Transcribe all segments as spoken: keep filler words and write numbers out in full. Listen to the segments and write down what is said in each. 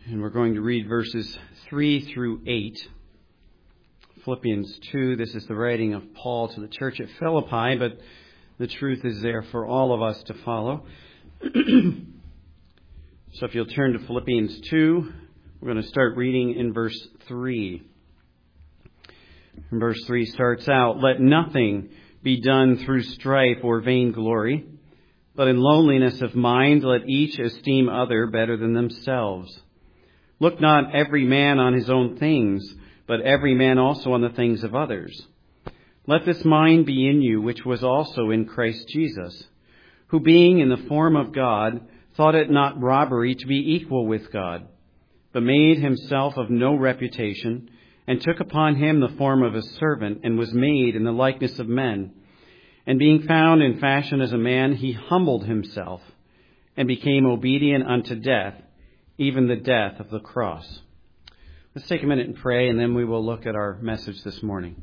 And we're going to read verses three through eight. Philippians two, this is the writing of Paul to the church at Philippi, but the truth is there for all of us to follow. So if you'll turn to Philippians two, we're going to start reading in verse three. And verse three starts out, "Let nothing be done through strife or vainglory, but in lowliness of mind let each esteem other better than themselves. Look not every man on his own things, but every man also on the things of others. Let this mind be in you, which was also in Christ Jesus, who being in the form of God, thought it not robbery to be equal with God, but made himself of no reputation, and took upon him the form of a servant, and was made in the likeness of men. And being found in fashion as a man, he humbled himself, and became obedient unto death, even the death of the cross." Let's take a minute and pray, and then we will look at our message this morning.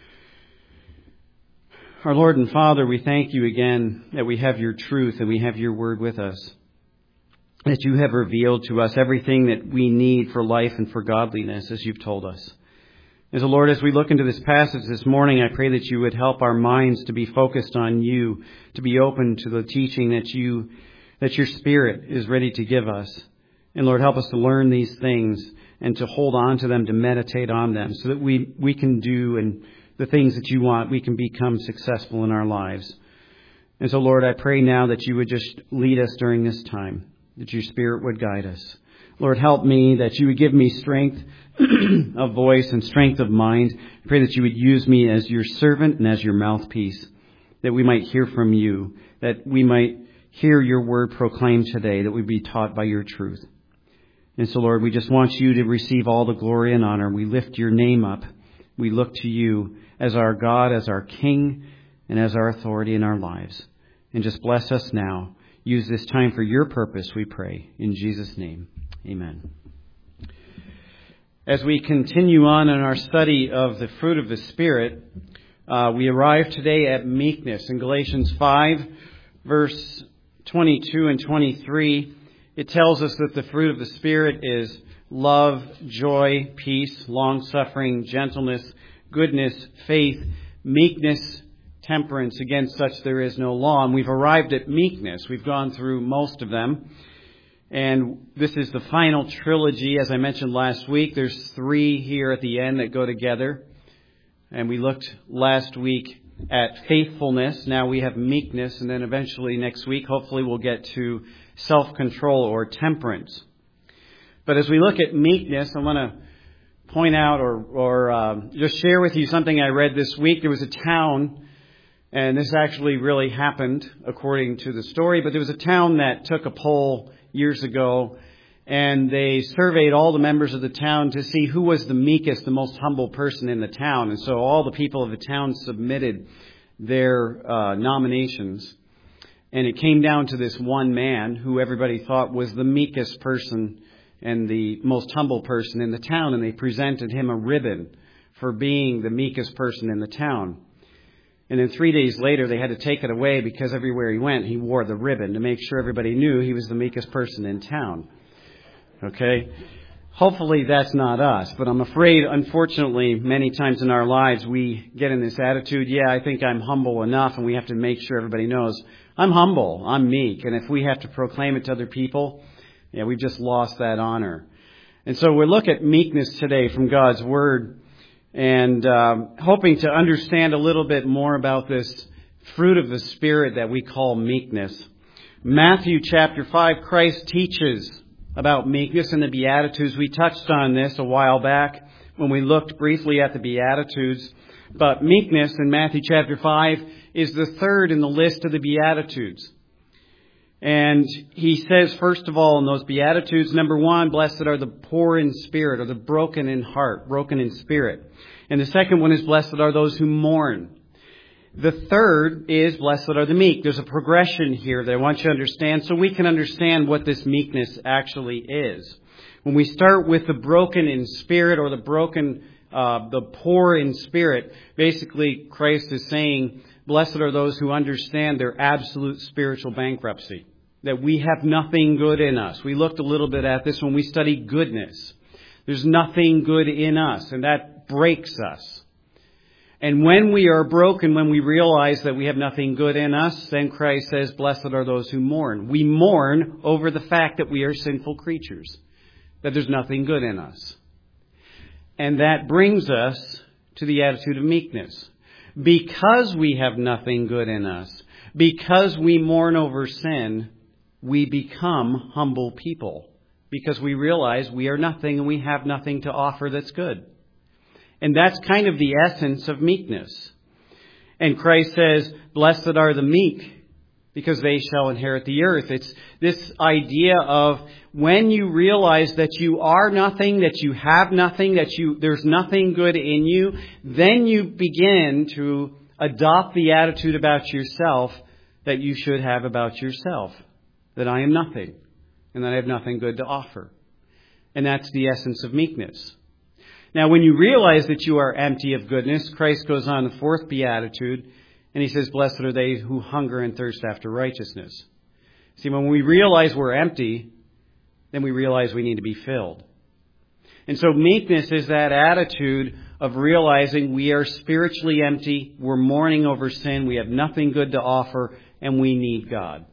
Our Lord and Father, we thank you again that we have your truth and we have your word with us, that you have revealed to us everything that we need for life and for godliness, as you've told us. As the Lord, as we look into this passage this morning, I pray that you would help our minds to be focused on you, to be open to the teaching that you, that your Spirit is ready to give us. And Lord, help us to learn these things and to hold on to them, to meditate on them, so that we, we can do and the things that you want, we can become successful in our lives. And so, Lord, I pray now that you would just lead us during this time, that your Spirit would guide us. Lord, help me, that you would give me strength of voice and strength of mind. I pray that you would use me as your servant and as your mouthpiece, that we might hear from you, that we might hear your word proclaimed today, that we be taught by your truth. And so, Lord, we just want you to receive all the glory and honor. We lift your name up. We look to you as our God, as our King, and as our authority in our lives. And just bless us now. Use this time for your purpose, we pray. In Jesus' name, amen. As we continue on in our study of the fruit of the Spirit, uh, we arrive today at meekness. In Galatians five, verse twenty-two and twenty-three, it tells us that the fruit of the Spirit is love, joy, peace, long-suffering, gentleness, goodness, faith, meekness, temperance. Against such there is no law. And we've arrived at meekness. We've gone through most of them. And this is the final trilogy. As I mentioned last week, there's three here at the end that go together. And we looked last week at faithfulness. Now we have meekness. And then eventually next week, hopefully we'll get to self-control or temperance. But as we look at meekness, I want to point out or, or uh, just share with you something I read this week. There was a town, and this actually really happened according to the story, but there was a town that took a poll years ago, and they surveyed all the members of the town to see who was the meekest, the most humble person in the town. And so all the people of the town submitted their uh, nominations. And it came down to this one man who everybody thought was the meekest person and the most humble person in the town. And they presented him a ribbon for being the meekest person in the town. And then three days later, they had to take it away because everywhere he went, he wore the ribbon to make sure everybody knew he was the meekest person in town. Okay? Hopefully that's not us, but I'm afraid, unfortunately, many times in our lives, we get in this attitude, yeah, I think I'm humble enough, and we have to make sure everybody knows, I'm humble, I'm meek, and if we have to proclaim it to other people, yeah, we've just lost that honor. And so we'll look at meekness today from God's Word, and um, hoping to understand a little bit more about this fruit of the Spirit that we call meekness. Matthew chapter five, Christ teaches about meekness in the Beatitudes. We touched on this a while back when we looked briefly at the Beatitudes. But meekness in Matthew chapter five is the third in the list of the Beatitudes. And he says, first of all, in those Beatitudes, number one, blessed are the poor in spirit, or the broken in heart, broken in spirit. And the second one is, blessed are those who mourn. The third is, blessed are the meek. There's a progression here that I want you to understand so we can understand what this meekness actually is. When we start with the broken in spirit, or the broken, uh, the poor in spirit, basically Christ is saying, blessed are those who understand their absolute spiritual bankruptcy. that we have nothing good in us. We looked a little bit at this when we studied goodness. There's nothing good in us, and that breaks us. And when we are broken, when we realize that we have nothing good in us, then Christ says, blessed are those who mourn. We mourn over the fact that we are sinful creatures, that there's nothing good in us. And that brings us to the attitude of meekness. Because we have nothing good in us, because we mourn over sin, we become humble people. Because we realize we are nothing and we have nothing to offer that's good. And that's kind of the essence of meekness. And Christ says, blessed are the meek, because they shall inherit the earth. It's this idea of when you realize that you are nothing, that you have nothing, that you there's nothing good in you, then you begin to adopt the attitude about yourself that you should have about yourself. That I am nothing, and that I have nothing good to offer. And that's the essence of meekness. Now, when you realize that you are empty of goodness, Christ goes on the fourth beatitude, and he says, blessed are they who hunger and thirst after righteousness. See, when we realize we're empty, then we realize we need to be filled. And so meekness is that attitude of realizing we are spiritually empty, we're mourning over sin, we have nothing good to offer, and we need God.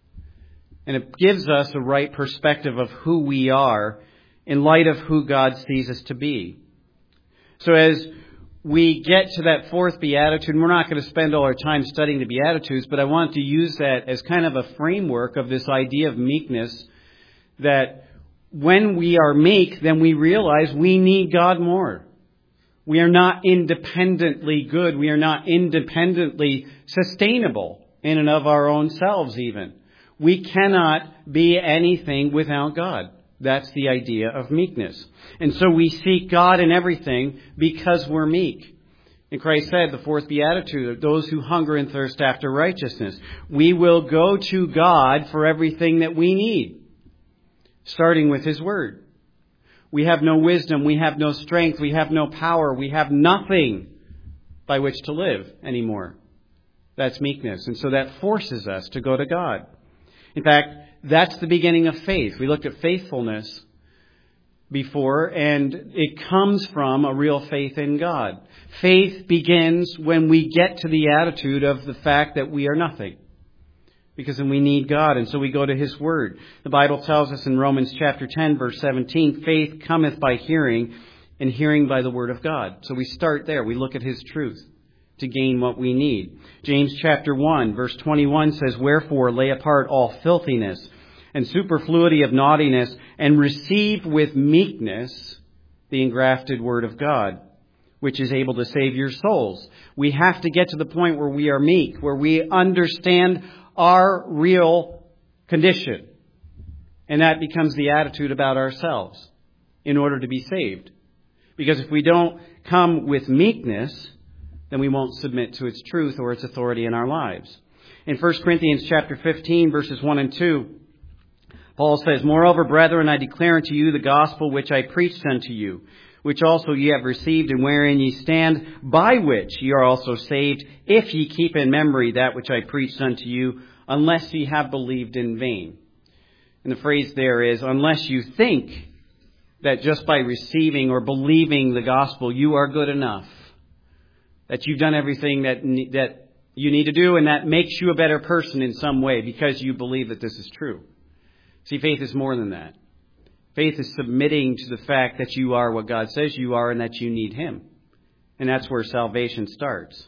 And it gives us a right perspective of who we are in light of who God sees us to be. So as we get to that fourth beatitude, and we're not going to spend all our time studying the Beatitudes, but I want to use that as kind of a framework of this idea of meekness, that when we are meek, then we realize we need God more. We are not independently good. We are not independently sustainable in and of our own selves even. We cannot be anything without God. That's the idea of meekness. And so we seek God in everything because we're meek. And Christ said, the fourth beatitude, those who hunger and thirst after righteousness. We will go to God for everything that we need, starting with His Word. We have no wisdom, we have no strength, we have no power, we have nothing by which to live anymore. That's meekness. And so that forces us to go to God. In fact, that's the beginning of faith. We looked at faithfulness before, and it comes from a real faith in God. Faith begins when we get to the attitude of the fact that we are nothing, because then we need God, and so we go to His Word. The Bible tells us in Romans chapter ten, verse seventeen, faith cometh by hearing, and hearing by the Word of God. So we start there. We look at His truth to gain what we need. James chapter one, verse twenty-one says, wherefore lay apart all filthiness and superfluity of naughtiness, and receive with meekness the engrafted word of God, which is able to save your souls. We have to get to the point where we are meek, where we understand our real condition. And that becomes the attitude about ourselves in order to be saved. Because if we don't come with meekness, then we won't submit to its truth or its authority in our lives. In First Corinthians chapter fifteen, verses one and two, Paul says, moreover, brethren, I declare unto you the gospel which I preached unto you, which also ye have received, and wherein ye stand, by which ye are also saved, if ye keep in memory that which I preached unto you, unless ye have believed in vain. And the phrase there is, unless you think that just by receiving or believing the gospel, you are good enough, that you've done everything that that you need to do, and that makes you a better person in some way because you believe that this is true. See, faith is more than that. Faith is submitting to the fact that you are what God says you are and that you need Him. And that's where salvation starts.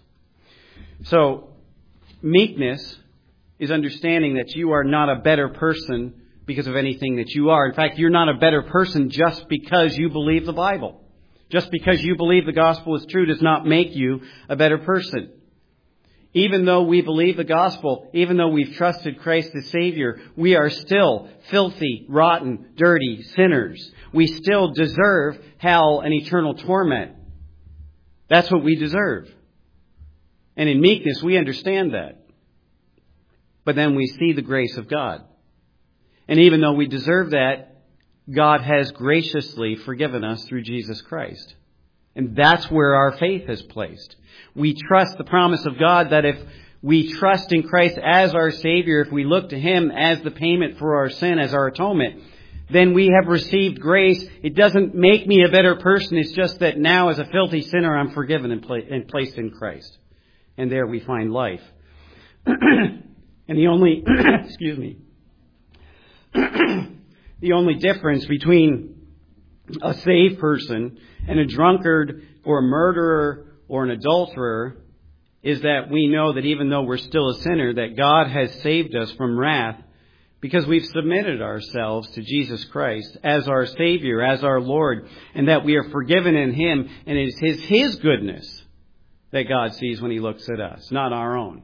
So, meekness is understanding that you are not a better person because of anything that you are. In fact, you're not a better person just because you believe the Bible. Just because you believe the gospel is true does not make you a better person. Even though we believe the gospel, even though we've trusted Christ as Savior, we are still filthy, rotten, dirty sinners. We still deserve hell and eternal torment. That's what we deserve. And in meekness, we understand that. But then we see the grace of God. And even though we deserve that, God has graciously forgiven us through Jesus Christ. And that's where our faith is placed. We trust the promise of God that if we trust in Christ as our Savior, if we look to Him as the payment for our sin, as our atonement, then we have received grace. It doesn't make me a better person. It's just that now as a filthy sinner, I'm forgiven and, pla- and placed in Christ. And there we find life. And the only, excuse me, the only difference between a saved person and a drunkard or a murderer or an adulterer is that we know that even though we're still a sinner, that God has saved us from wrath because we've submitted ourselves to Jesus Christ as our Savior, as our Lord, and that we are forgiven in Him, and it is His, His goodness that God sees when He looks at us, not our own.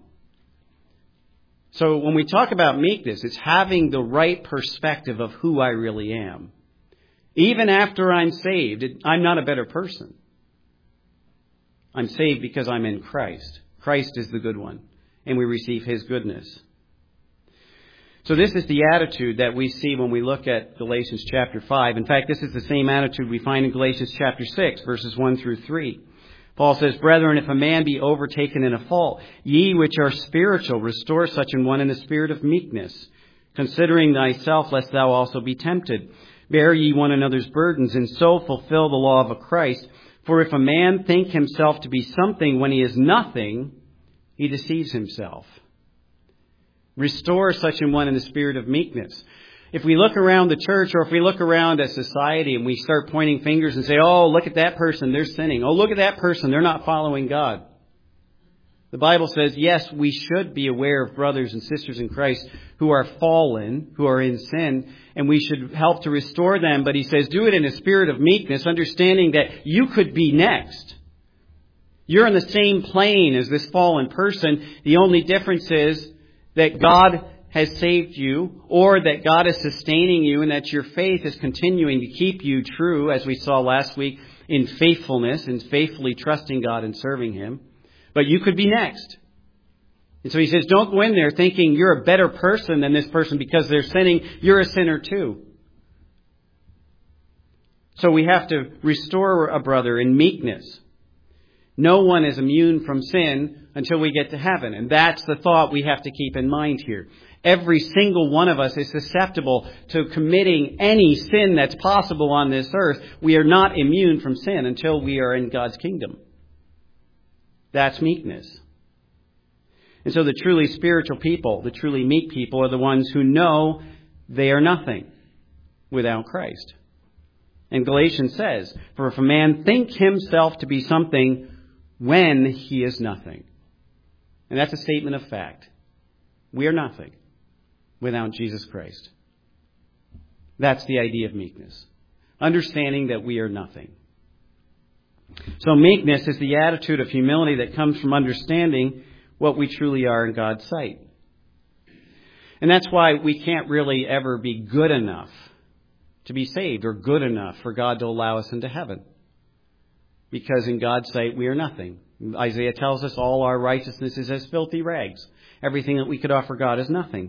So when we talk about meekness, it's having the right perspective of who I really am. Even after I'm saved, I'm not a better person. I'm saved because I'm in Christ. Christ is the good one, and we receive His goodness. So this is the attitude that we see when we look at Galatians chapter five. In fact, this is the same attitude we find in Galatians chapter six, verses one through three. Paul says, "Brethren, if a man be overtaken in a fault, ye which are spiritual, restore such an one in the spirit of meekness, considering thyself, lest thou also be tempted. Bear ye one another's burdens, and so fulfill the law of Christ. For if a man think himself to be something when he is nothing, he deceives himself. Restore such an one in the spirit of meekness." If we look around the church, or if we look around at society and we start pointing fingers and say, "Oh, look at that person, they're sinning. Oh, look at that person, they're not following God." The Bible says, yes, we should be aware of brothers and sisters in Christ who are fallen, who are in sin, and we should help to restore them. But he says, do it in a spirit of meekness, understanding that you could be next. You're in the same plane as this fallen person. The only difference is that God has saved you, or that God is sustaining you, and that your faith is continuing to keep you true, as we saw last week, in faithfulness and faithfully trusting God and serving Him. But you could be next. And so he says, don't go in there thinking you're a better person than this person because they're sinning. You're a sinner too. So we have to restore a brother in meekness. No one is immune from sin until we get to heaven. And that's the thought we have to keep in mind here. Every single one of us is susceptible to committing any sin that's possible on this earth. We are not immune from sin until we are in God's kingdom. That's meekness. And so the truly spiritual people, the truly meek people, are the ones who know they are nothing without Christ. And Galatians says, "For if a man think himself to be something when he is nothing." And that's a statement of fact. We are nothing without Jesus Christ. That's the idea of meekness. Understanding that we are nothing. So meekness is the attitude of humility that comes from understanding what we truly are in God's sight. And that's why we can't really ever be good enough to be saved, or good enough for God to allow us into heaven. Because in God's sight, we are nothing. Isaiah tells us all our righteousness is as filthy rags. Everything that we could offer God is nothing.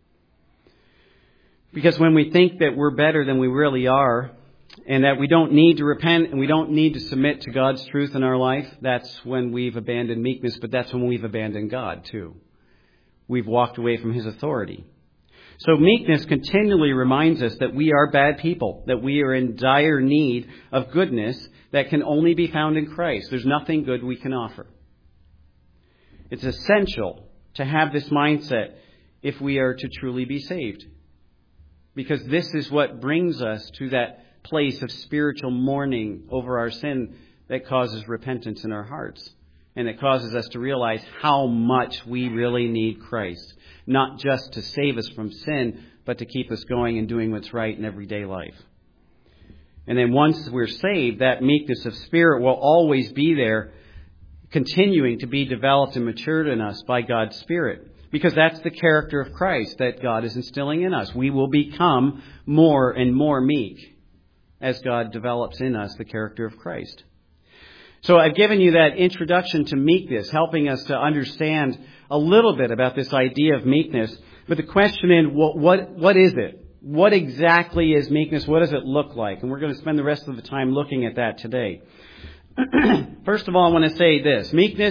Because when we think that we're better than we really are, and that we don't need to repent and we don't need to submit to God's truth in our life, that's when we've abandoned meekness, but that's when we've abandoned God too. We've walked away from His authority. So meekness continually reminds us that we are bad people, that we are in dire need of goodness that can only be found in Christ. There's nothing good we can offer. It's essential to have this mindset if we are to truly be saved. Because this is what brings us to that place of spiritual mourning over our sin that causes repentance in our hearts. And that causes us to realize how much we really need Christ. Not just to save us from sin, but to keep us going and doing what's right in everyday life. And then once we're saved, that meekness of spirit will always be there, continuing to be developed and matured in us by God's Spirit. Because that's the character of Christ that God is instilling in us. We will become more and more meek as God develops in us the character of Christ. So I've given you that introduction to meekness, helping us to understand a little bit about this idea of meekness. But the question is, what, what, what is it? What exactly is meekness? What does it look like? And we're going to spend the rest of the time looking at that today. First of all, I want to say this. Meekness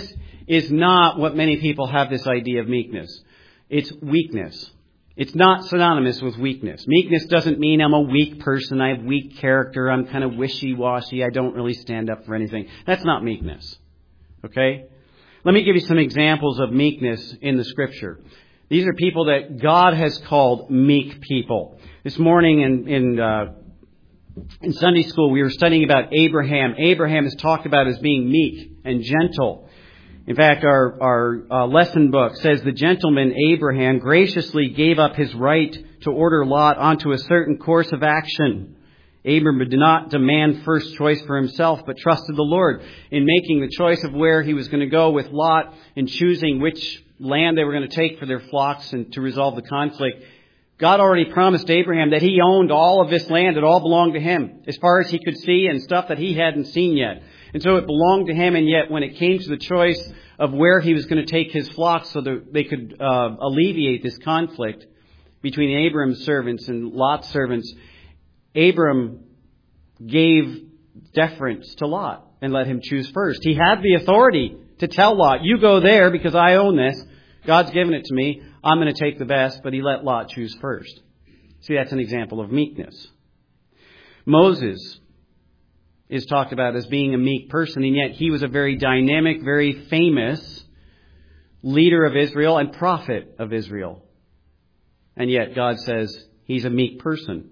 is not what many people have this idea of meekness. It's weakness. It's not synonymous with weakness. Meekness doesn't mean I'm a weak person, I have weak character, I'm kind of wishy-washy, I don't really stand up for anything. That's not meekness. Okay? Let me give you some examples of meekness in the Scripture. These are people that God has called meek people. This morning in, in, uh, in Sunday school, we were studying about Abraham. Abraham is talked about as being meek and gentle. In fact, our, our uh, lesson book says the gentleman Abraham graciously gave up his right to order Lot onto a certain course of action. Abraham did not demand first choice for himself, but trusted the Lord in making the choice of where he was going to go with Lot and choosing which land they were going to take for their flocks and to resolve the conflict. God already promised Abraham that he owned all of this land. It all belonged to him as far as he could see and stuff that he hadn't seen yet. And so it belonged to him, and yet when it came to the choice of where he was going to take his flock so that they could uh, alleviate this conflict between Abram's servants and Lot's servants, Abram gave deference to Lot and let him choose first. He had the authority to tell Lot, you go there because I own this. God's given it to me. I'm going to take the best, but he let Lot choose first. See, that's an example of meekness. Moses is talked about as being a meek person, and yet he was a very dynamic, very famous leader of Israel and prophet of Israel. And yet God says he's a meek person.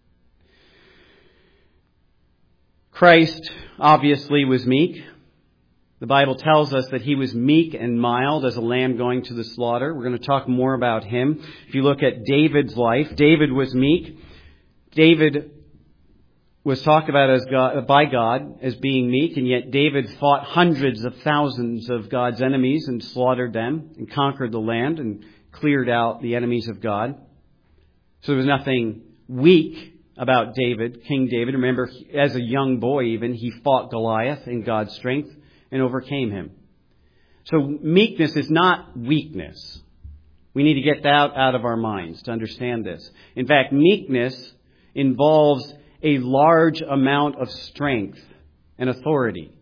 Christ obviously was meek. The Bible tells us that he was meek and mild as a lamb going to the slaughter. We're going to talk more about him. If you look at David's life, David was meek. David was talked about as God, by God as being meek, and yet David fought hundreds of thousands of God's enemies and slaughtered them and conquered the land and cleared out the enemies of God. So there was nothing weak about David, King David. Remember, as a young boy even, he fought Goliath in God's strength and overcame him. So meekness is not weakness. We need to get that out of our minds to understand this. In fact, meekness involves a large amount of strength and authority.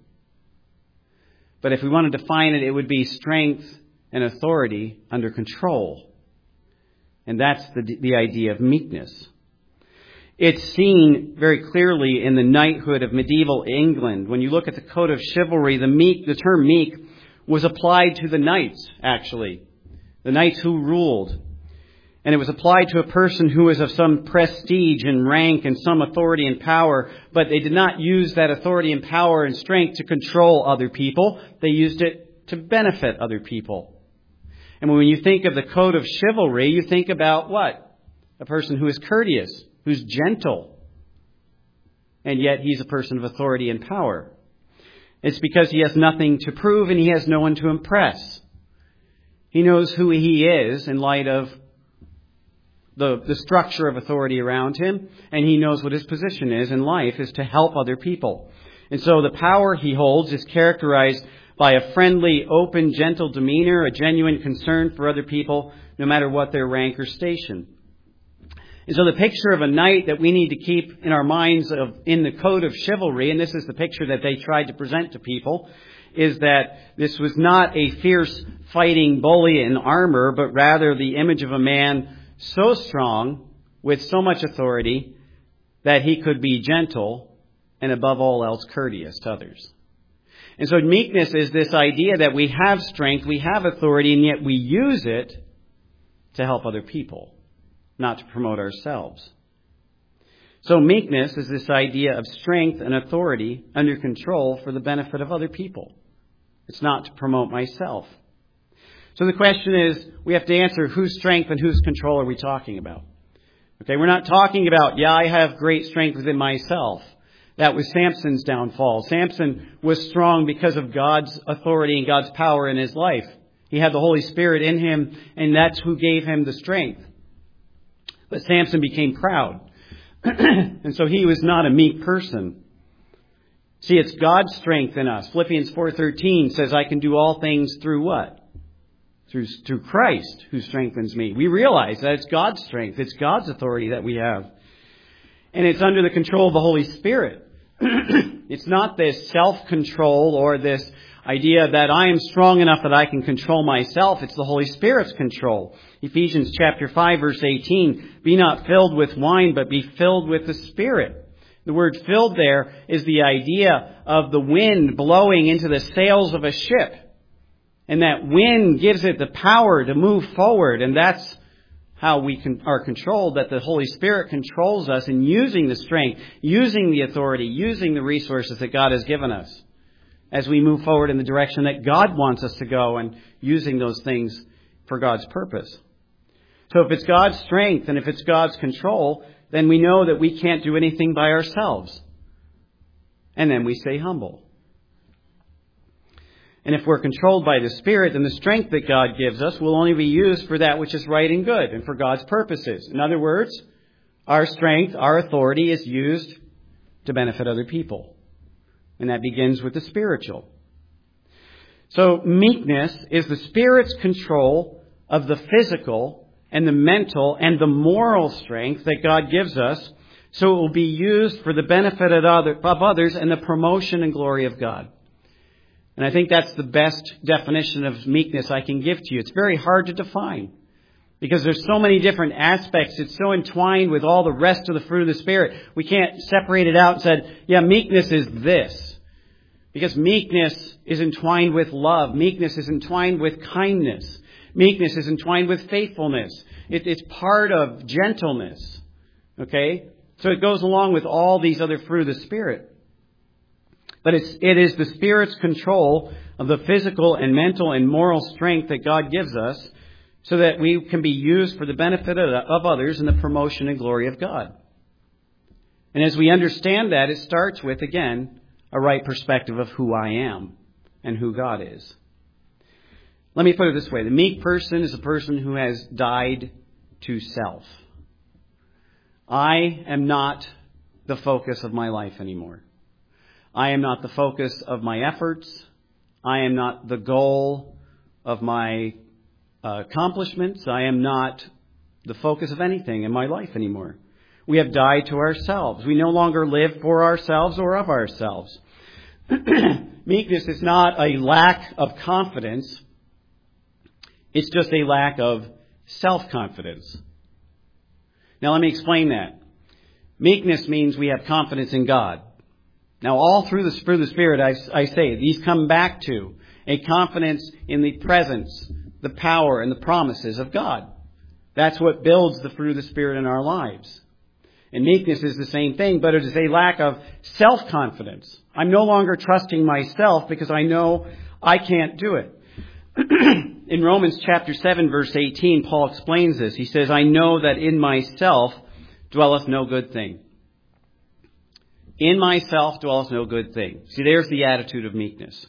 But if we want to define it, it would be strength and authority under control. And that's the, the idea of meekness. It's seen very clearly in the knighthood of medieval England. When you look at the code of chivalry, the meek, the term meek was applied to the knights, actually. The knights who ruled. And it was applied to a person who was of some prestige and rank and some authority and power, but they did not use that authority and power and strength to control other people. They used it to benefit other people. And when you think of the code of chivalry, you think about what? A person who is courteous, who's gentle, and yet he's a person of authority and power. It's because he has nothing to prove and he has no one to impress. He knows who he is in light of the, the structure of authority around him, and he knows what his position is in life, is to help other people. And so the power he holds is characterized by a friendly, open, gentle demeanor, a genuine concern for other people, no matter what their rank or station. And so the picture of a knight that we need to keep in our minds of in the code of chivalry, and this is the picture that they tried to present to people, is that this was not a fierce fighting bully in armor, but rather the image of a man so strong, with so much authority, that he could be gentle and above all else courteous to others. And so meekness is this idea that we have strength, we have authority, and yet we use it to help other people, not to promote ourselves. So meekness is this idea of strength and authority under control for the benefit of other people. It's not to promote myself. So the question is, we have to answer whose strength and whose control are we talking about? Okay, we're not talking about, yeah, I have great strength within myself. That was Samson's downfall. Samson was strong because of God's authority and God's power in his life. He had the Holy Spirit in him, and that's who gave him the strength. But Samson became proud. And so he was not a meek person. See, it's God's strength in us. Philippians four thirteen says, I can do all things through what? Through, through Christ who strengthens me. We realize that it's God's strength. It's God's authority that we have. And it's under the control of the Holy Spirit. It's not this self-control or this, idea that I am strong enough that I can control myself. It's the Holy Spirit's control. Ephesians chapter five, verse eighteen, be not filled with wine, but be filled with the Spirit. The word filled there is the idea of the wind blowing into the sails of a ship. And that wind gives it the power to move forward. And that's how we can, are controlled, that the Holy Spirit controls us in using the strength, using the authority, using the resources that God has given us as we move forward in the direction that God wants us to go, and using those things for God's purpose. So if it's God's strength and if it's God's control, then we know that we can't do anything by ourselves. And then we stay humble. And if we're controlled by the Spirit, then the strength that God gives us will only be used for that which is right and good and for God's purposes. In other words, our strength, our authority is used to benefit other people. And that begins with the spiritual. So meekness is the Spirit's control of the physical and the mental and the moral strength that God gives us, so it will be used for the benefit of, other, of others and the promotion and glory of God. And I think that's the best definition of meekness I can give to you. It's very hard to define because there's so many different aspects. It's so entwined with all the rest of the fruit of the Spirit. We can't separate it out and say, yeah, meekness is this. Because meekness is entwined with love. Meekness is entwined with kindness. Meekness is entwined with faithfulness. It, it's part of gentleness. Okay? So it goes along with all these other fruit of the Spirit. But it's, it is the Spirit's control of the physical and mental and moral strength that God gives us so that we can be used for the benefit of, of others and the promotion and glory of God. And as we understand that, it starts with, again, a right perspective of who I am and who God is. Let me put it this way. The meek person is a person who has died to self. I am not the focus of my life anymore. I am not the focus of my efforts. I am not the goal of my uh, accomplishments. I am not the focus of anything in my life anymore. We have died to ourselves. We no longer live for ourselves or of ourselves. Meekness is not a lack of confidence. It's just a lack of self-confidence. Now let me explain that. Meekness means we have confidence in God. Now all through the, through the Spirit, I, I say, these come back to a confidence in the presence, the power, and the promises of God. That's what builds the fruit of the Spirit in our lives. And meekness is the same thing, but it is a lack of self-confidence. I'm no longer trusting myself because I know I can't do it. In Romans chapter seven, verse eighteen, Paul explains this. He says, I know that in myself dwelleth no good thing. In myself dwelleth no good thing. See, there's the attitude of meekness.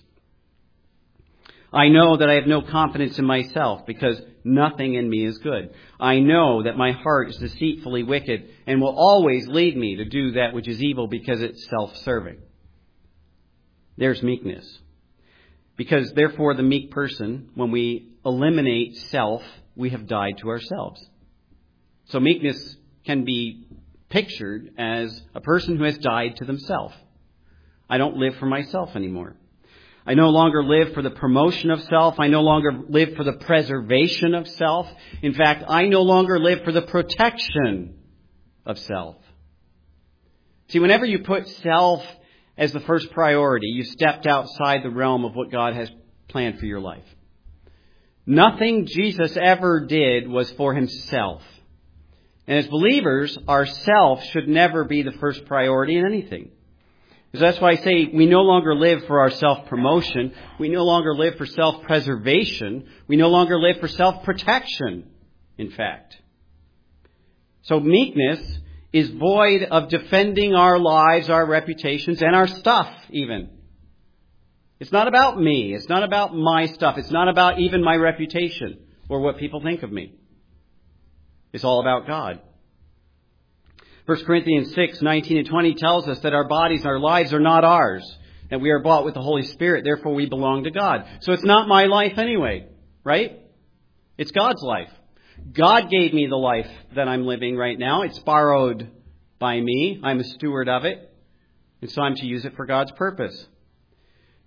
I know that I have no confidence in myself because nothing in me is good. I know that my heart is deceitfully wicked and will always lead me to do that which is evil because it's self-serving. There's meekness. Because therefore the meek person, when we eliminate self, we have died to ourselves. So meekness can be pictured as a person who has died to themselves. I don't live for myself anymore. I no longer live for the promotion of self. I no longer live for the preservation of self. In fact, I no longer live for the protection of self. See, whenever you put self as the first priority, you stepped outside the realm of what God has planned for your life. Nothing Jesus ever did was for himself. And as believers, our self should never be the first priority in anything. So that's why I say we no longer live for our self-promotion. We no longer live for self-preservation. We no longer live for self-protection, in fact. So meekness is void of defending our lives, our reputations, and our stuff even. It's not about me. It's not about my stuff. It's not about even my reputation or what people think of me. It's all about God. First Corinthians six, nineteen and twenty tells us that our bodies, our lives are not ours. That we are bought with the Holy Spirit. Therefore, we belong to God. So it's not my life anyway, right? It's God's life. God gave me the life that I'm living right now. It's borrowed by me. I'm a steward of it. And so I'm to use it for God's purpose.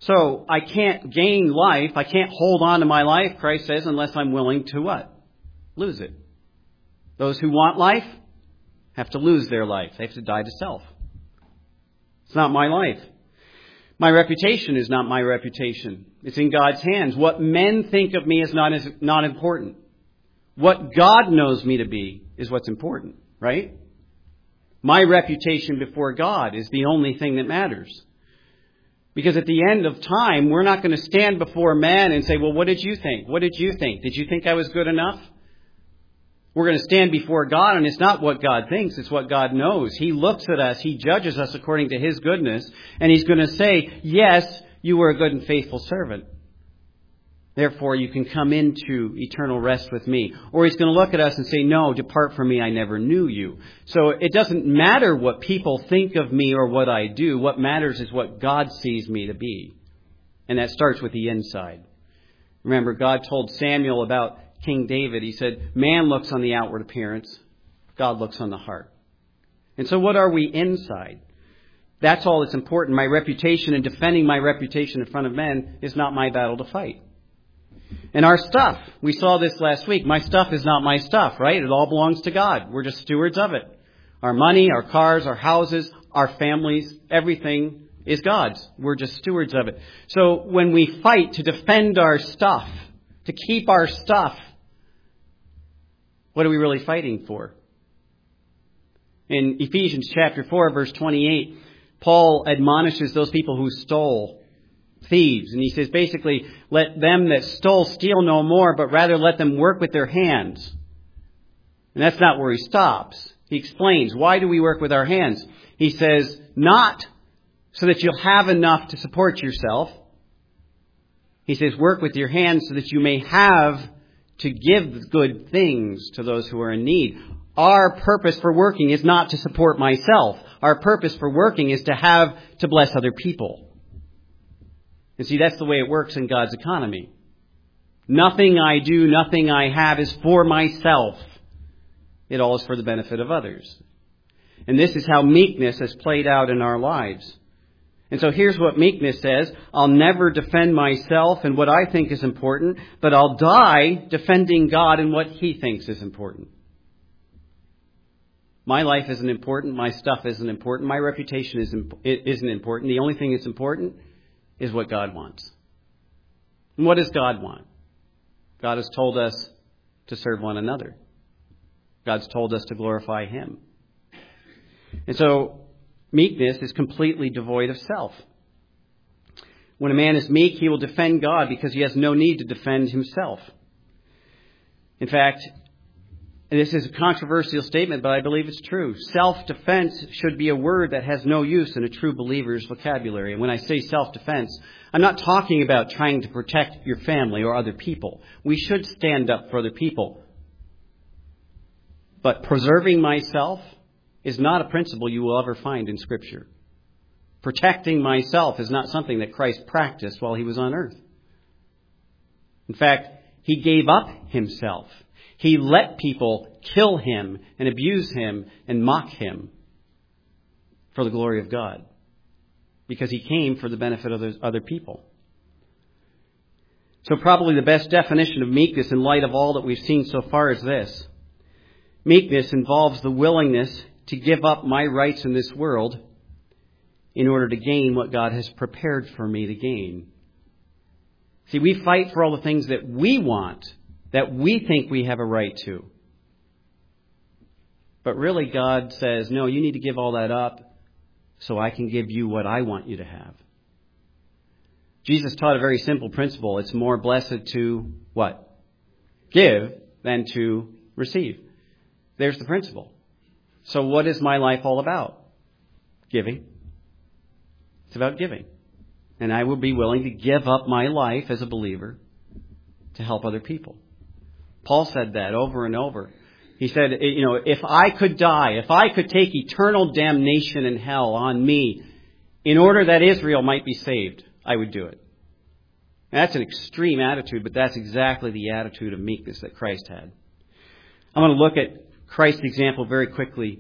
So I can't gain life, I can't hold on to my life, Christ says, unless I'm willing to what? Lose it. Those who want life have to lose their life. They have to die to self. It's not my life. My reputation is not my reputation. It's in God's hands. What men think of me is not, is not important. What God knows me to be is what's important, right? My reputation before God is the only thing that matters. Because at the end of time, we're not going to stand before man and say, well, what did you think? What did you think? Did you think I was good enough? We're going to stand before God, and it's not what God thinks, it's what God knows. He looks at us, He judges us according to His goodness, and He's going to say, yes, you were a good and faithful servant. Therefore, you can come into eternal rest with me. Or He's going to look at us and say, no, depart from me, I never knew you. So it doesn't matter what people think of me or what I do. What matters is what God sees me to be. And that starts with the inside. Remember, God told Samuel about King David. He said, man looks on the outward appearance. God looks on the heart. And so what are we inside? That's all that's important. My reputation and defending my reputation in front of men is not my battle to fight. And our stuff, we saw this last week. My stuff is not my stuff, right? It all belongs to God. We're just stewards of it. Our money, our cars, our houses, our families, everything is God's. We're just stewards of it. So when we fight to defend our stuff, to keep our stuff, what are we really fighting for? In Ephesians chapter four, verse twenty-eight, Paul admonishes those people who stole, thieves. And he says basically, let them that stole steal no more, but rather let them work with their hands. And that's not where he stops. He explains, why do we work with our hands? He says, not so that you'll have enough to support yourself. He says, work with your hands so that you may have to give good things to those who are in need. Our purpose for working is not to support myself. Our purpose for working is to have to bless other people. And see, that's the way it works in God's economy. Nothing I do, nothing I have is for myself. It all is for the benefit of others. And this is how meekness has played out in our lives. And so here's what meekness says. I'll never defend myself and what I think is important, but I'll die defending God and what He thinks is important. My life isn't important. My stuff isn't important. My reputation isn't, isn't important. The only thing that's important is what God wants. And what does God want? God has told us to serve one another. God's told us to glorify Him. And so meekness is completely devoid of self. When a man is meek, he will defend God because he has no need to defend himself. In fact, this is a controversial statement, but I believe it's true. Self-defense should be a word that has no use in a true believer's vocabulary. And when I say self-defense, I'm not talking about trying to protect your family or other people. We should stand up for other people. But preserving myself is not a principle you will ever find in Scripture. Protecting myself is not something that Christ practiced while He was on earth. In fact, He gave up Himself. He let people kill Him and abuse Him and mock Him for the glory of God, because He came for the benefit of those other people. So probably the best definition of meekness in light of all that we've seen so far is this. Meekness involves the willingness to give up my rights in this world in order to gain what God has prepared for me to gain. See, we fight for all the things that we want, that we think we have a right to. But really God says, no, you need to give all that up so I can give you what I want you to have. Jesus taught a very simple principle. It's more blessed to what? Give than to receive. There's the principle. So what is my life all about? Giving. It's about giving. And I will be willing to give up my life as a believer to help other people. Paul said that over and over. He said, you know, if I could die, if I could take eternal damnation in hell on me in order that Israel might be saved, I would do it. And that's an extreme attitude, but that's exactly the attitude of meekness that Christ had. I'm going to look at Christ's example very quickly.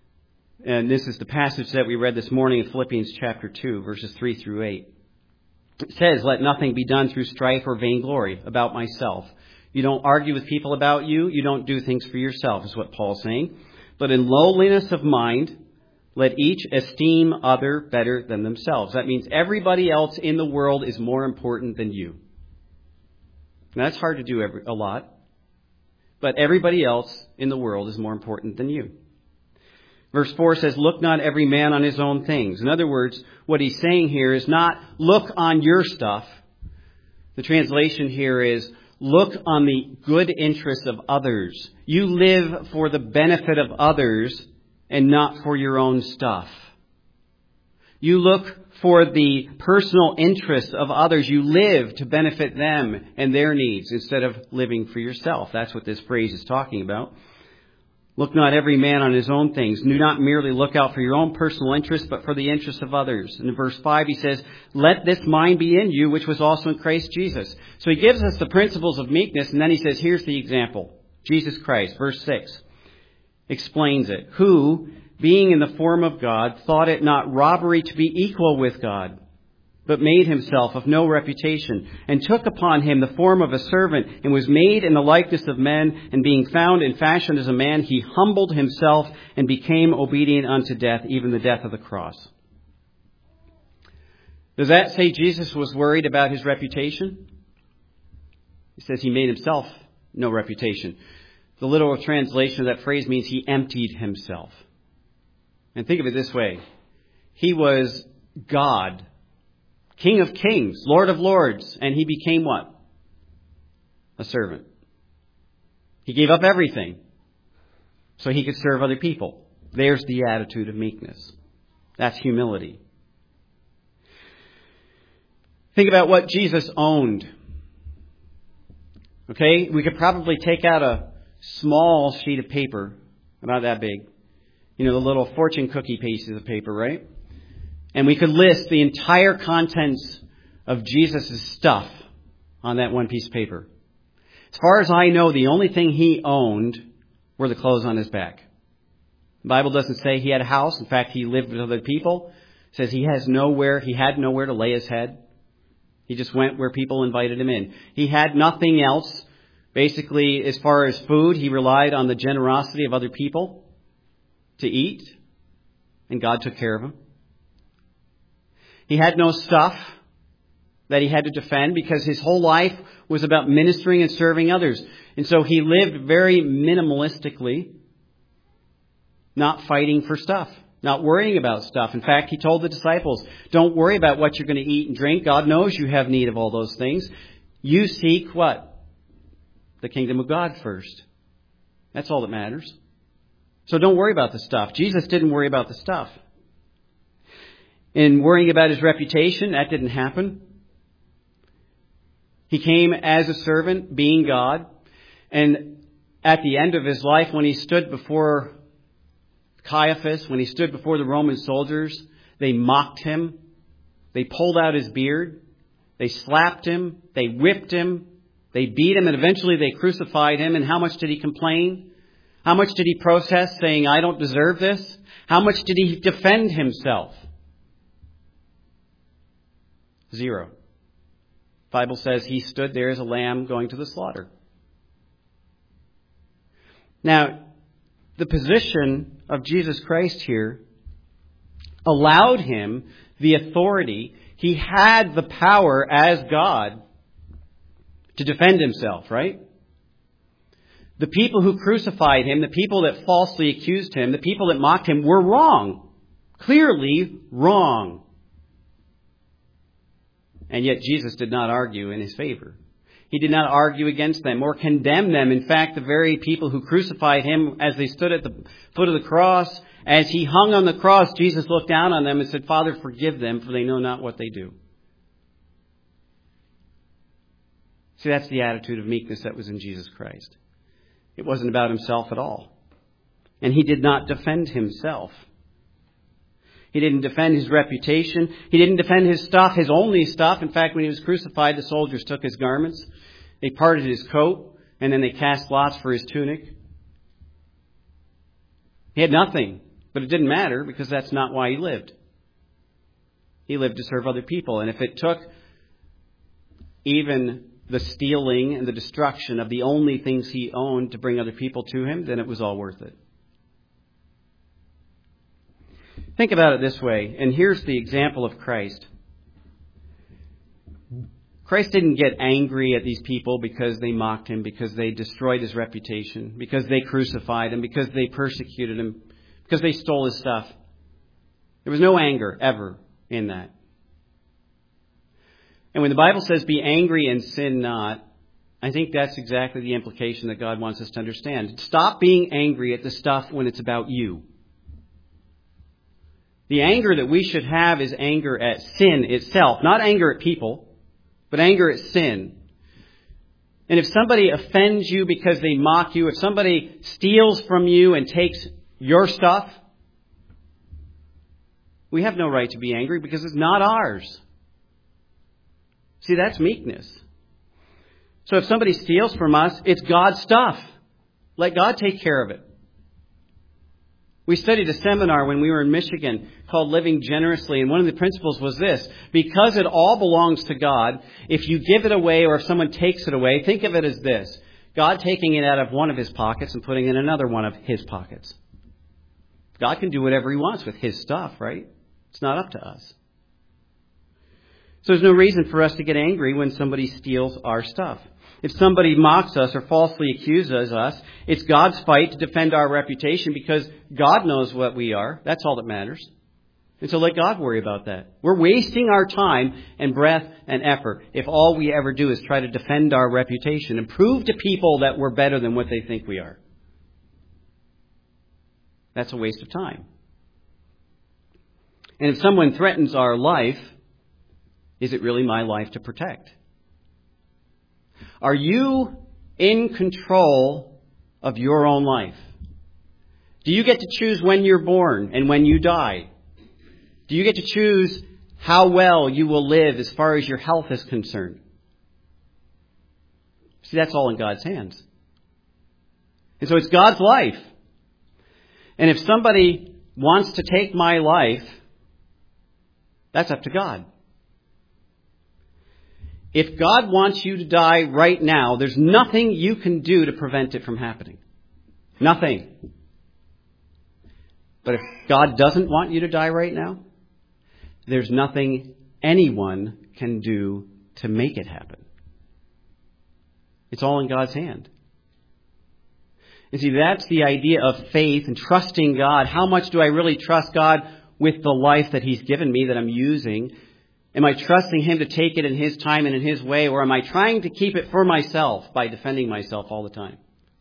And this is the passage that we read this morning in Philippians chapter two, verses three through eight. It says, let nothing be done through strife or vainglory about myself. You don't argue with people about you. You don't do things for yourself, is what Paul's saying. But in lowliness of mind, let each esteem other better than themselves. That means everybody else in the world is more important than you. Now, that's hard to do every, a lot. But everybody else in the world is more important than you. Verse four says, look not every man on his own things. In other words, what he's saying here is not look on your stuff. The translation here is look on the good interests of others. You live for the benefit of others and not for your own stuff. You look for the personal interests of others. You live to benefit them and their needs instead of living for yourself. That's what this phrase is talking about. Look not every man on his own things. Do not merely look out for your own personal interests, but for the interests of others. And in verse five he says, let this mind be in you, which was also in Christ Jesus. So he gives us the principles of meekness, and then he says, here's the example. Jesus Christ, verse six, explains it. Who, being in the form of God, thought it not robbery to be equal with God, but made himself of no reputation, and took upon him the form of a servant, and was made in the likeness of men, and being found in fashion as a man, he humbled himself and became obedient unto death, even the death of the cross. Does that say Jesus was worried about his reputation? He says he made himself no reputation. The literal translation of that phrase means he emptied himself. And think of it this way. He was God, King of kings, Lord of lords, and he became what? A servant. He gave up everything so he could serve other people. There's the attitude of meekness. That's humility. Think about what Jesus owned. Okay, we could probably take out a small sheet of paper, about that big. You know, the little fortune cookie pieces of paper, right? And we could list the entire contents of Jesus' stuff on that one piece of paper. As far as I know, the only thing he owned were the clothes on his back. The Bible doesn't say he had a house. In fact, he lived with other people. It says he has nowhere, he had nowhere to lay his head. He just went where people invited him in. He had nothing else. Basically, as far as food, he relied on the generosity of other people to eat, and God took care of him. He had no stuff that he had to defend because his whole life was about ministering and serving others. And so he lived very minimalistically, not fighting for stuff, not worrying about stuff. In fact, he told the disciples, don't worry about what you're going to eat and drink. God knows you have need of all those things. You seek what? The kingdom of God first. That's all that matters. So don't worry about the stuff. Jesus didn't worry about the stuff. In worrying about his reputation, that didn't happen. He came as a servant, being God. And at the end of his life, when he stood before Caiaphas, when he stood before the Roman soldiers, they mocked him. They pulled out his beard. They slapped him. They whipped him. They beat him, and eventually they crucified him. And how much did he complain? How much did he protest, saying, I don't deserve this? How much did he defend himself? Zero. The Bible says he stood there as a lamb going to the slaughter. Now, the position of Jesus Christ here allowed him the authority. He had the power as God to defend himself, right? The people who crucified him, the people that falsely accused him, the people that mocked him were wrong. Clearly wrong. And yet Jesus did not argue in his favor. He did not argue against them or condemn them. In fact, the very people who crucified him as they stood at the foot of the cross, as he hung on the cross, Jesus looked down on them and said, Father, forgive them, for they know not what they do. See, that's the attitude of meekness that was in Jesus Christ. It wasn't about himself at all. And he did not defend himself. He didn't defend his reputation. He didn't defend his stuff, his only stuff. In fact, when he was crucified, the soldiers took his garments. They parted his coat, and then they cast lots for his tunic. He had nothing, but it didn't matter because that's not why he lived. He lived to serve other people. And if it took even the stealing and the destruction of the only things he owned to bring other people to him, then it was all worth it. Think about it this way, and here's the example of Christ. Christ didn't get angry at these people because they mocked him, because they destroyed his reputation, because they crucified him, because they persecuted him, because they stole his stuff. There was no anger ever in that. And when the Bible says be angry and sin not, I think that's exactly the implication that God wants us to understand. Stop being angry at the stuff when it's about you. The anger that we should have is anger at sin itself, not anger at people, but anger at sin. And if somebody offends you because they mock you, if somebody steals from you and takes your stuff, we have no right to be angry because it's not ours. See, that's meekness. So if somebody steals from us, it's God's stuff. Let God take care of it. We studied a seminar when we were in Michigan called Living Generously, and one of the principles was this: because it all belongs to God, if you give it away or if someone takes it away, think of it as this: God taking it out of one of his pockets and putting it in another one of his pockets. God can do whatever he wants with his stuff, right? It's not up to us. So there's no reason for us to get angry when somebody steals our stuff. If somebody mocks us or falsely accuses us, it's God's fight to defend our reputation because God knows what we are. That's all that matters. And so let God worry about that. We're wasting our time and breath and effort if all we ever do is try to defend our reputation and prove to people that we're better than what they think we are. That's a waste of time. And if someone threatens our life, is it really my life to protect? Are you in control of your own life? Do you get to choose when you're born and when you die? Do you get to choose how well you will live as far as your health is concerned? See, that's all in God's hands. And so it's God's life. And if somebody wants to take my life, that's up to God. If God wants you to die right now, there's nothing you can do to prevent it from happening. Nothing. But if God doesn't want you to die right now, there's nothing anyone can do to make it happen. It's all in God's hand. And see, that's the idea of faith and trusting God. How much do I really trust God with the life that he's given me that I'm using? Am I trusting him to take it in his time and in his way, or am I trying to keep it for myself by defending myself all the time?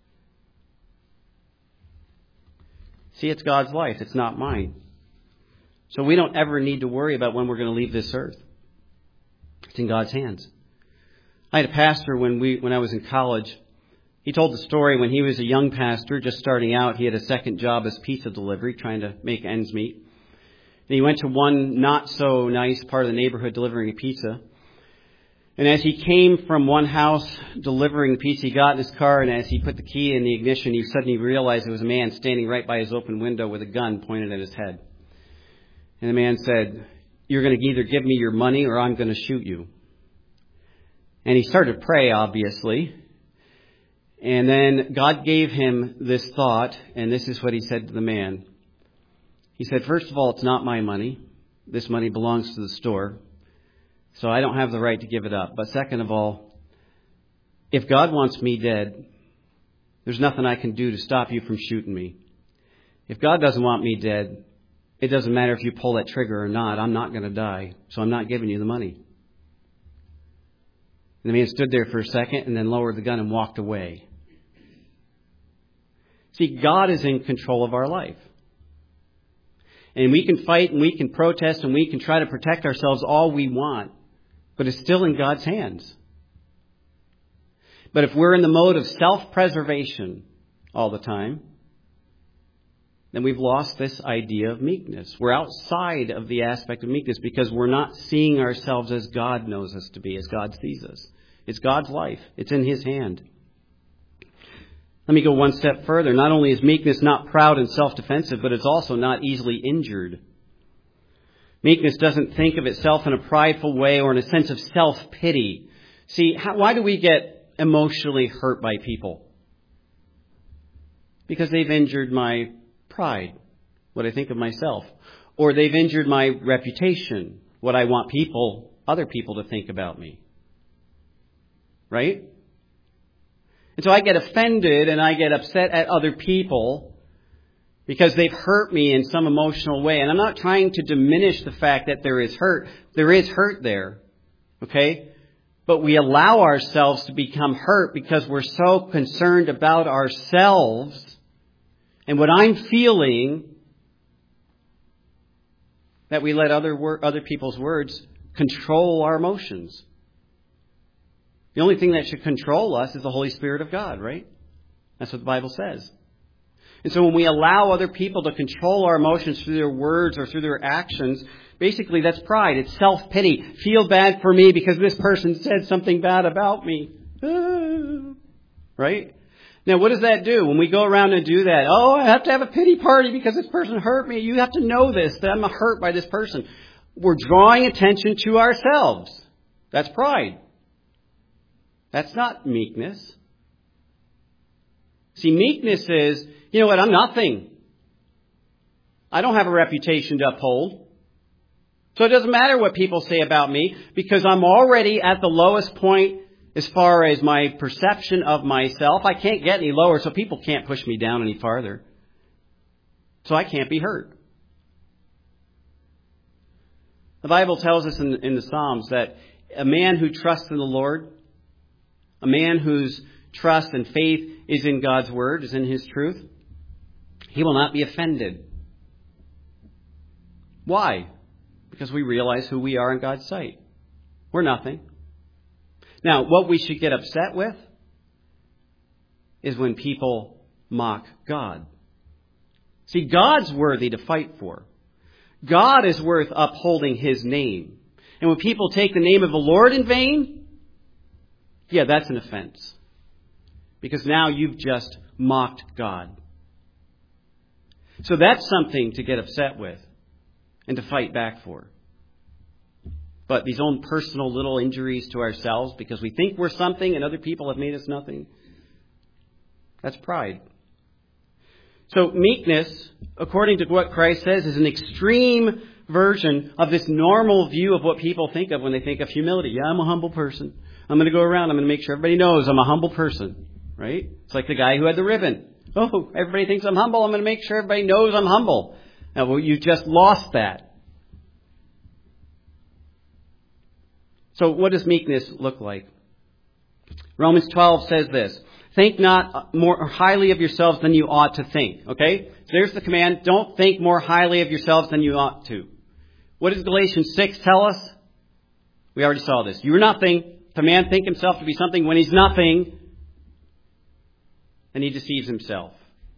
See, it's God's life. It's not mine. So we don't ever need to worry about when we're going to leave this earth. It's in God's hands. I had a pastor when we when I was in college. He told the story when he was a young pastor, just starting out. He had a second job as pizza delivery, trying to make ends meet. And he went to one not-so-nice part of the neighborhood delivering a pizza. And as he came from one house delivering the pizza, he got in his car, and as he put the key in the ignition, he suddenly realized there was a man standing right by his open window with a gun pointed at his head. And the man said, "You're going to either give me your money or I'm going to shoot you." And he started to pray, obviously. And then God gave him this thought, and this is what he said to the man. He said, "First of all, it's not my money. This money belongs to the store, so I don't have the right to give it up. But second of all, if God wants me dead, there's nothing I can do to stop you from shooting me. If God doesn't want me dead, it doesn't matter if you pull that trigger or not. I'm not going to die, so I'm not giving you the money." And the man stood there for a second and then lowered the gun and walked away. See, God is in control of our life. And we can fight and we can protest and we can try to protect ourselves all we want, but it's still in God's hands. But if we're in the mode of self-preservation all the time, then we've lost this idea of meekness. We're outside of the aspect of meekness because we're not seeing ourselves as God knows us to be, as God sees us. It's God's life. It's in his hand. Let me go one step further. Not only is meekness not proud and self-defensive, but it's also not easily injured. Meekness doesn't think of itself in a prideful way or in a sense of self-pity. See, how, why do we get emotionally hurt by people? Because they've injured my pride, what I think of myself. Or they've injured my reputation, what I want people, other people to think about me. Right? And so I get offended and I get upset at other people because they've hurt me in some emotional way. And I'm not trying to diminish the fact that there is hurt. There is hurt there. Okay? But we allow ourselves to become hurt because we're so concerned about ourselves and what I'm feeling that we let other wor- other people's words control our emotions. The only thing that should control us is the Holy Spirit of God, right? That's what the Bible says. And so when we allow other people to control our emotions through their words or through their actions, basically that's pride. It's self-pity. Feel bad for me because this person said something bad about me. Right? Now, what does that do? When we go around and do that, oh, I have to have a pity party because this person hurt me. You have to know this, that I'm hurt by this person. We're drawing attention to ourselves. That's pride. That's not meekness. See, meekness is, you know what, I'm nothing. I don't have a reputation to uphold. So it doesn't matter what people say about me because I'm already at the lowest point as far as my perception of myself. I can't get any lower, so people can't push me down any farther. So I can't be hurt. The Bible tells us in, in the Psalms that a man who trusts in the Lord, a man whose trust and faith is in God's Word, is in His truth, he will not be offended. Why? Because we realize who we are in God's sight. We're nothing. Now, what we should get upset with is when people mock God. See, God's worthy to fight for. God is worth upholding His name. And when people take the name of the Lord in vain, yeah, that's an offense. Because now you've just mocked God. So that's something to get upset with and to fight back for. But these own personal little injuries to ourselves because we think we're something and other people have made us nothing, that's pride. So meekness, according to what Christ says, is an extreme version of this normal view of what people think of when they think of humility. Yeah, I'm a humble person. I'm going to go around. I'm going to make sure everybody knows I'm a humble person. Right? It's like the guy who had the ribbon. Oh, everybody thinks I'm humble. I'm going to make sure everybody knows I'm humble. Now, well, you just lost that. So what does meekness look like? Romans twelve says this. Think not more highly of yourselves than you ought to think. Okay? So there's the command. Don't think more highly of yourselves than you ought to. What does Galatians six tell us? We already saw this. You're nothing. If a man think himself to be something when he's nothing, then he deceives himself.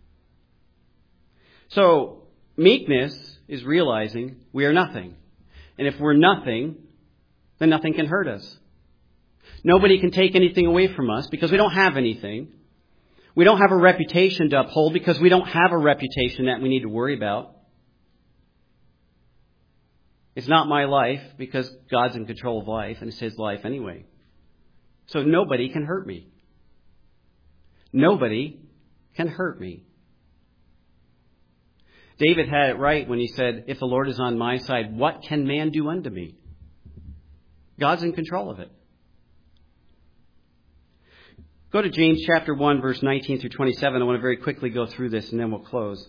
So meekness is realizing we are nothing. And if we're nothing, then nothing can hurt us. Nobody can take anything away from us because we don't have anything. We don't have a reputation to uphold because we don't have a reputation that we need to worry about. It's not my life because God's in control of life and it's His life anyway. So nobody can hurt me. Nobody can hurt me. David had it right when he said, if the Lord is on my side, what can man do unto me? God's in control of it. Go to James chapter one, verse nineteen through twenty-seven. I want to very quickly go through this and then we'll close.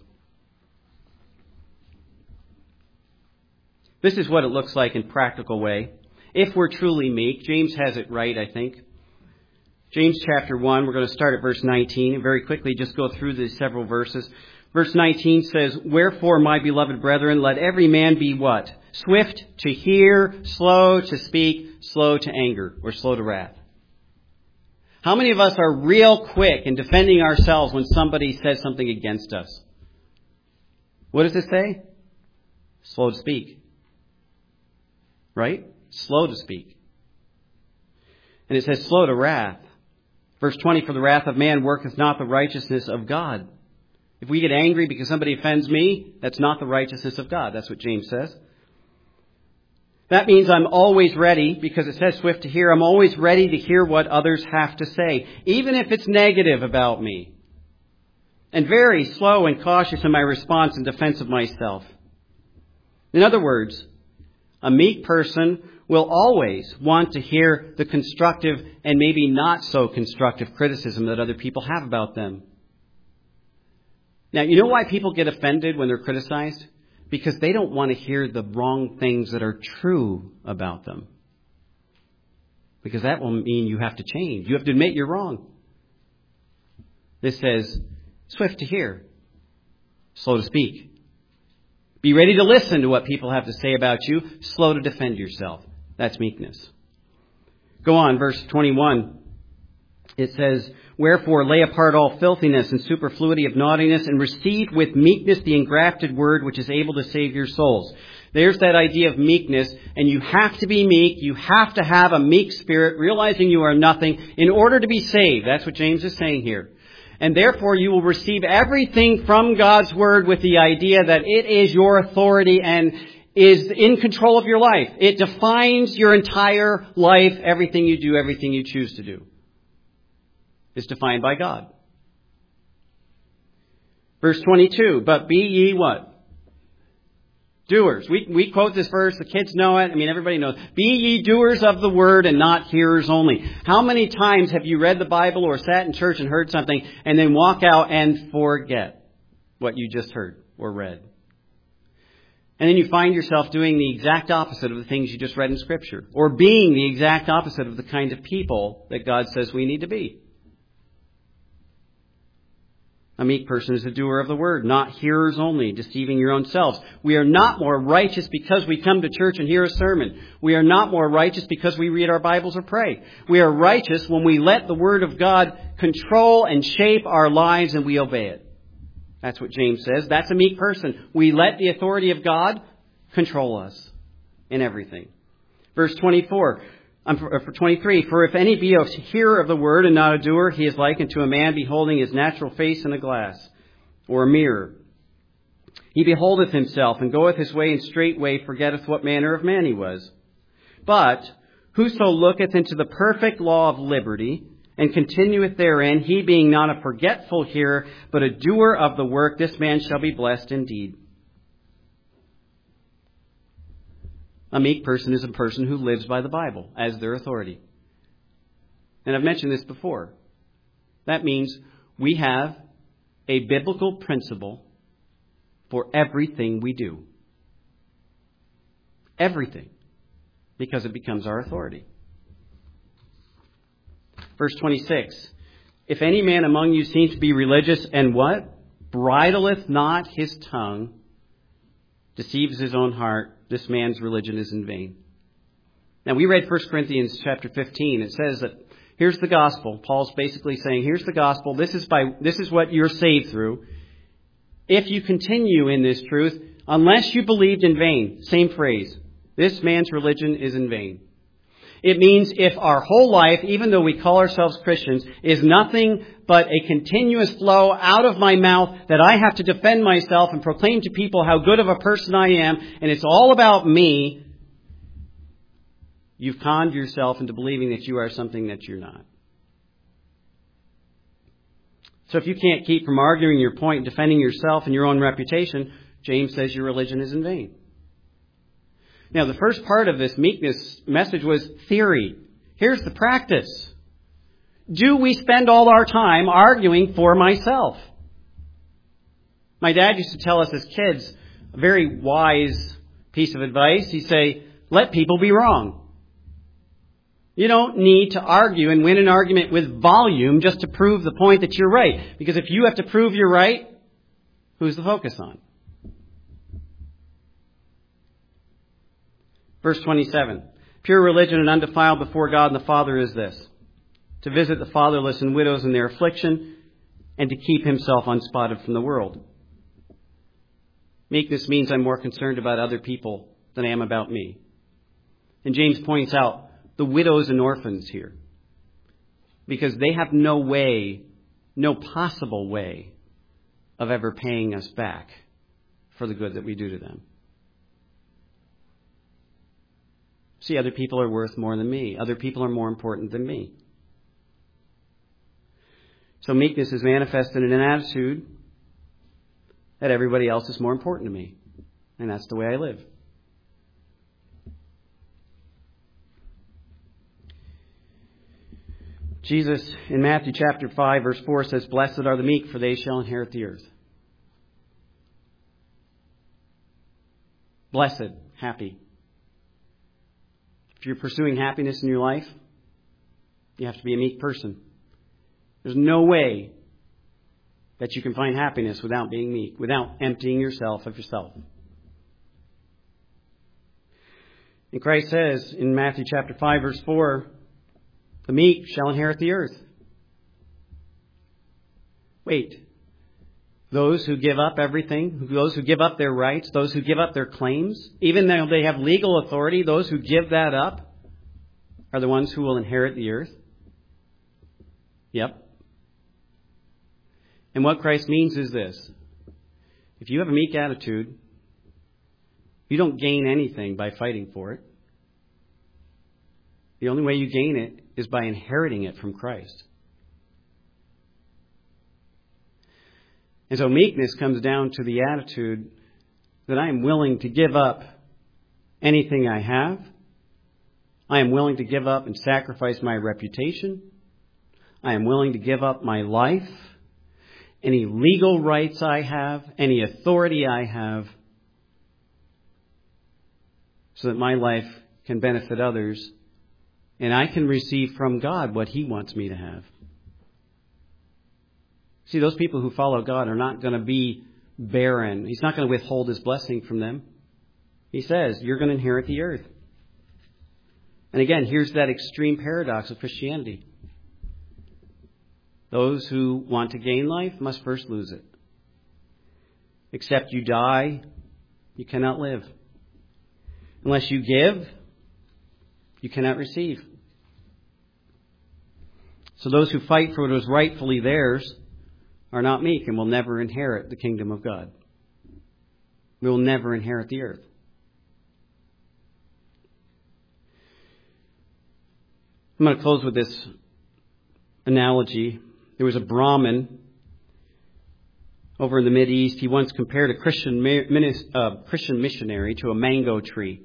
This is what it looks like in practical way. If we're truly meek, James has it right, I think. James chapter one, we're going to start at verse nineteen and very quickly just go through these several verses. Verse nineteen says, wherefore, my beloved brethren, let every man be what? Swift to hear, slow to speak, slow to anger, or slow to wrath. How many of us are real quick in defending ourselves when somebody says something against us? What does it say? Slow to speak. Right? Slow to speak. And it says slow to wrath. Verse twenty, for the wrath of man worketh not the righteousness of God. If we get angry because somebody offends me, that's not the righteousness of God. That's what James says. That means I'm always ready, because it says swift to hear. I'm always ready to hear what others have to say, even if it's negative about me. And very slow and cautious in my response in defense of myself. In other words, a meek person will always want to hear the constructive and maybe not so constructive criticism that other people have about them. Now, you know why people get offended when they're criticized? Because they don't want to hear the wrong things that are true about them. Because that will mean you have to change. You have to admit you're wrong. This says, swift to hear, slow to speak. Be ready to listen to what people have to say about you, slow to defend yourself. That's meekness. Go on, verse twenty-one. It says, wherefore lay apart all filthiness and superfluity of naughtiness, and receive with meekness the engrafted word which is able to save your souls. There's that idea of meekness, and you have to be meek. You have to have a meek spirit, realizing you are nothing, in order to be saved. That's what James is saying here. And therefore you will receive everything from God's word with the idea that it is your authority and is in control of your life. It defines your entire life, everything you do, everything you choose to do. Is defined by God. Verse twenty-two, but be ye what? Doers. We, we quote this verse, the kids know it, I mean everybody knows. Be ye doers of the word and not hearers only. How many times have you read the Bible or sat in church and heard something and then walk out and forget what you just heard or read? And then you find yourself doing the exact opposite of the things you just read in Scripture, or being the exact opposite of the kind of people that God says we need to be. A meek person is a doer of the word, not hearers only, deceiving your own selves. We are not more righteous because we come to church and hear a sermon. We are not more righteous because we read our Bibles or pray. We are righteous when we let the word of God control and shape our lives and we obey it. That's what James says. That's a meek person. We let the authority of God control us in everything. Verse twenty-four. Um, for, for twenty-three, for if any be a hearer of the word and not a doer, he is likened to a man beholding his natural face in a glass or a mirror. He beholdeth himself and goeth his way, and straightway forgetteth what manner of man he was. But whoso looketh into the perfect law of liberty and continueth therein, he being not a forgetful hearer, but a doer of the work, this man shall be blessed indeed. A meek person is a person who lives by the Bible as their authority. And I've mentioned this before. That means we have a biblical principle for everything we do. Everything. Because it becomes our authority. Verse twenty-six. If any man among you seems to be religious and what? Bridleth not his tongue, deceives his own heart, this man's religion is in vain. Now, we read First Corinthians chapter fifteen. It says that here's the gospel. Paul's basically saying, here's the gospel. This is by this is what you're saved through. If you continue in this truth, unless you believed in vain, same phrase, this man's religion is in vain. It means if our whole life, even though we call ourselves Christians, is nothing but a continuous flow out of my mouth that I have to defend myself and proclaim to people how good of a person I am, and it's all about me, you've conned yourself into believing that you are something that you're not. So if you can't keep from arguing your point and defending yourself and your own reputation, James says your religion is in vain. Now, the first part of this meekness message was theory. Here's the practice. Do we spend all our time arguing for myself? My dad used to tell us as kids a very wise piece of advice. He'd say, let people be wrong. You don't need to argue and win an argument with volume just to prove the point that you're right. Because if you have to prove you're right, who's the focus on? Verse twenty-seven, pure religion and undefiled before God and the Father is this, to visit the fatherless and widows in their affliction, and to keep himself unspotted from the world. Meekness means I'm more concerned about other people than I am about me. And James points out the widows and orphans here, because they have no way, no possible way of ever paying us back for the good that we do to them. See, other people are worth more than me. Other people are more important than me. So meekness is manifested in an attitude that everybody else is more important to me. And that's the way I live. Jesus in Matthew chapter five verse four says, "Blessed are the meek, for they shall inherit the earth." Blessed, happy. If you're pursuing happiness in your life, you have to be a meek person. There's no way that you can find happiness without being meek, without emptying yourself of yourself. And Christ says in Matthew chapter five verse four, "The meek shall inherit the earth." Wait. Those who give up everything, those who give up their rights, those who give up their claims, even though they have legal authority, those who give that up are the ones who will inherit the earth? Yep. And what Christ means is this. If you have a meek attitude, you don't gain anything by fighting for it. The only way you gain it is by inheriting it from Christ. And so meekness comes down to the attitude that I am willing to give up anything I have. I am willing to give up and sacrifice my reputation. I am willing to give up my life, any legal rights I have, any authority I have, so that my life can benefit others and I can receive from God what He wants me to have. See, those people who follow God are not going to be barren. He's not going to withhold His blessing from them. He says, you're going to inherit the earth. And again, here's that extreme paradox of Christianity. Those who want to gain life must first lose it. Except you die, you cannot live. Unless you give, you cannot receive. So those who fight for what is rightfully theirs are not meek and will never inherit the kingdom of God. We will never inherit the earth. I'm going to close with this analogy. There was a Brahmin over in the Mideast. He once compared a Christian, uh, Christian missionary to a mango tree.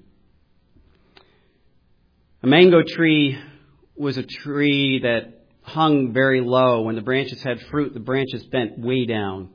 A mango tree was a tree that hung very low. When the branches had fruit, the branches bent way down.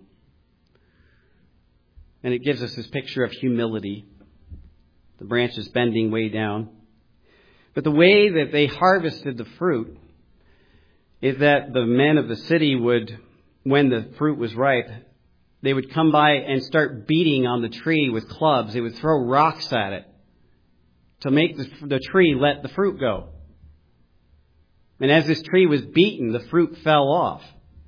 And it gives us this picture of humility. The branches bending way down. But the way that they harvested the fruit is that the men of the city would, when the fruit was ripe, they would come by and start beating on the tree with clubs. They would throw rocks at it to make the, the tree let the fruit go. And as this tree was beaten, the fruit fell off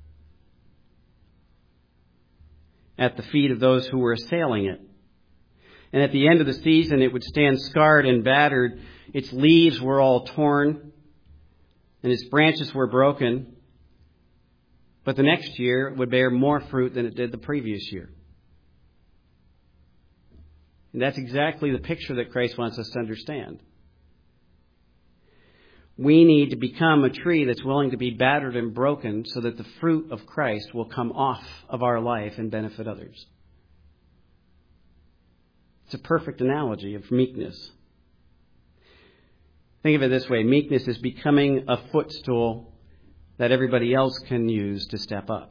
at the feet of those who were assailing it. And at the end of the season, it would stand scarred and battered. Its leaves were all torn, and its branches were broken. But the next year, it would bear more fruit than it did the previous year. And that's exactly the picture that Christ wants us to understand. We need to become a tree that's willing to be battered and broken so that the fruit of Christ will come off of our life and benefit others. It's a perfect analogy of meekness. Think of it this way. Meekness is becoming a footstool that everybody else can use to step up.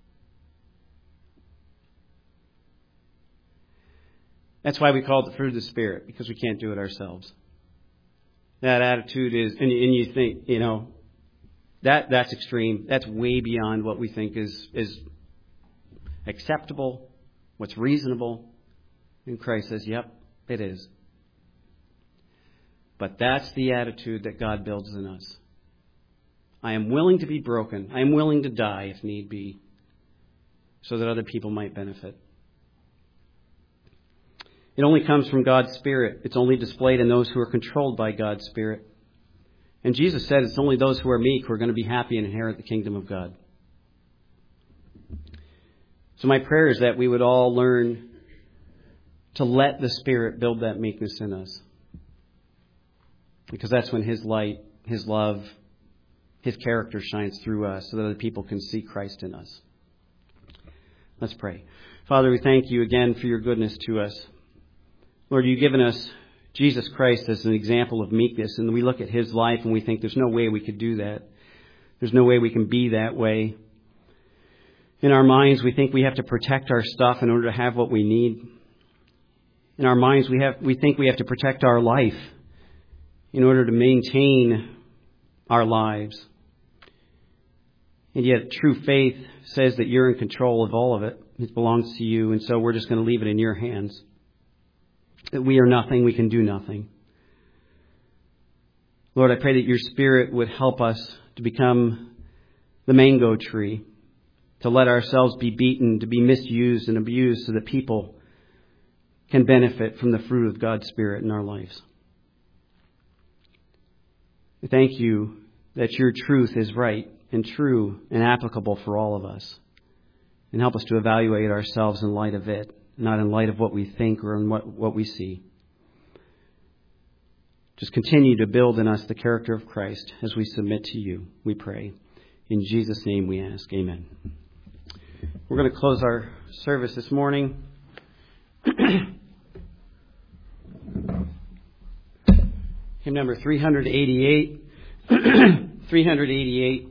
That's why we call it the fruit of the Spirit, because we can't do it ourselves. That attitude is, and, and you think, you know, that that's extreme. That's way beyond what we think is, is acceptable, what's reasonable. And Christ says, yep, it is. But that's the attitude that God builds in us. I am willing to be broken. I am willing to die if need be, so that other people might benefit. It only comes from God's Spirit. It's only displayed in those who are controlled by God's Spirit. And Jesus said it's only those who are meek who are going to be happy and inherit the kingdom of God. So my prayer is that we would all learn to let the Spirit build that meekness in us. because that's when His light, His love, His character shines through us so that other people can see Christ in us. Let's pray. Father, we thank you again for your goodness to us. Lord, you've given us Jesus Christ as an example of meekness, and we look at His life and we think there's no way we could do that. There's no way we can be that way. In our minds, we think we have to protect our stuff in order to have what we need. In our minds, we have we think we have to protect our life in order to maintain our lives. And yet true faith says that you're in control of all of it. It belongs to you, and so we're just going to leave it in your hands. That we are nothing, we can do nothing. Lord, I pray that your Spirit would help us to become the mango tree, to let ourselves be beaten, to be misused and abused so that people can benefit from the fruit of God's Spirit in our lives. We thank you that your truth is right and true and applicable for all of us. And help us to evaluate ourselves in light of it, not in light of what we think or in what, what we see. Just continue to build in us the character of Christ as we submit to you, we pray. In Jesus' name we ask, amen. We're going to close our service this morning. Hymn number three eighty-eight. three eighty-eight.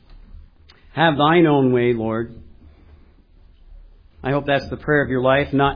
Have thine own way, Lord. I hope that's the prayer of your life, not